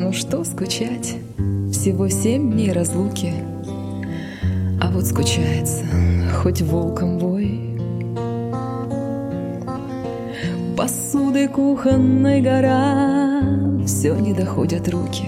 Ну что скучать, всего 7 дней разлуки, а вот скучается, хоть волком вой. Посуды кухонной гора, все не доходят руки,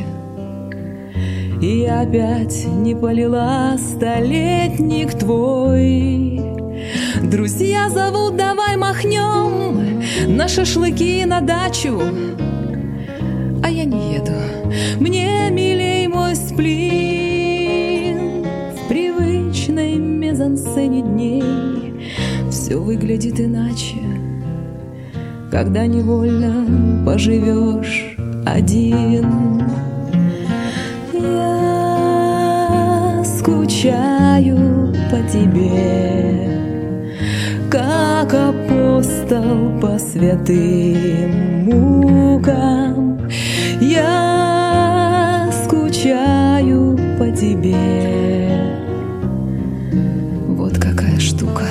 и опять не полила столетник твой. Друзья зовут, давай махнем на шашлыки на дачу, а я не еду, мне милей мой сплин. В привычной мизансцене дней все выглядит иначе, когда невольно поживешь один. Я скучаю по тебе, как апостол по святым мукам. Я скучаю по тебе. Вот какая штука.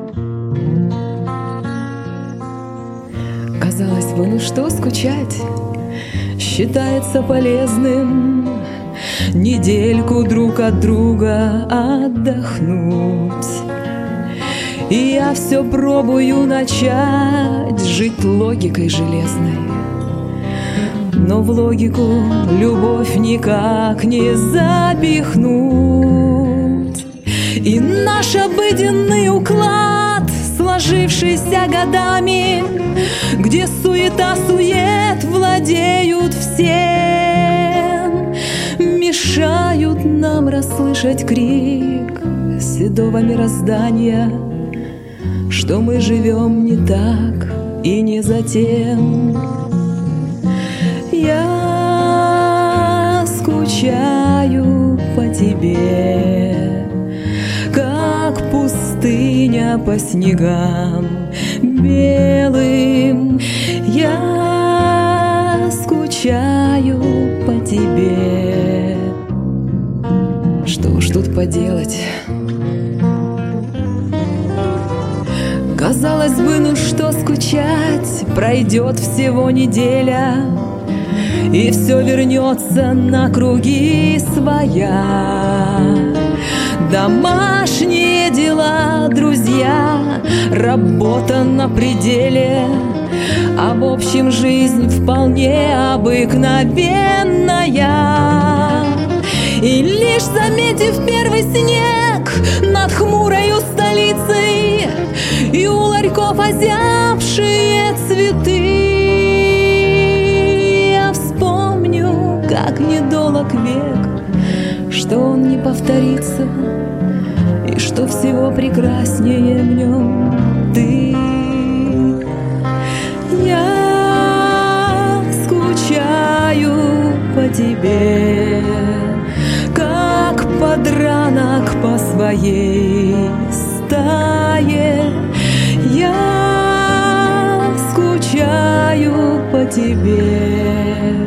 Казалось бы, ну что скучать, считается полезным недельку друг от друга отдохнуть. И я все пробую начать жить логикой железной, но в логику любовь никак не запихнуть. И наш обыденный уклад, сложившийся годами, где суета-сует владеют всем, мешают нам расслышать крик седого мироздания, что мы живем не так и не за тем. Я скучаю по тебе, как пустыня по снегам белым. Я скучаю по тебе. Что уж тут поделать? Казалось бы, ну что скучать, пройдет всего неделя, и все вернется на круги своя. Домашние дела, друзья, работа на пределе, а в общем жизнь вполне обыкновенная. И лишь заметив первый снег над хмурою столицей и у ларьков озябшие цветы, я вспомню, как недолог век, что он не повторится, и что всего прекраснее в нем ты. Я скучаю по тебе, как подранок по своей стае. Я скучаю по тебе.